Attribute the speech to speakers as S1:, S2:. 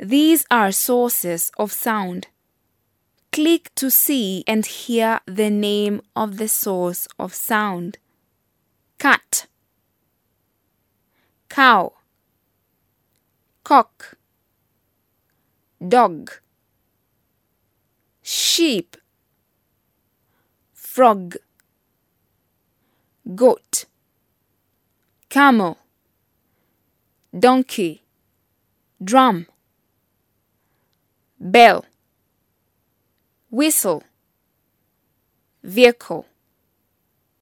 S1: These are sources of sound. Click to see and hear the name of the source of sound. Cat, cow, cock, dog, sheep, frog, goat, camel, donkey, drum, bell, whistle, vehicle.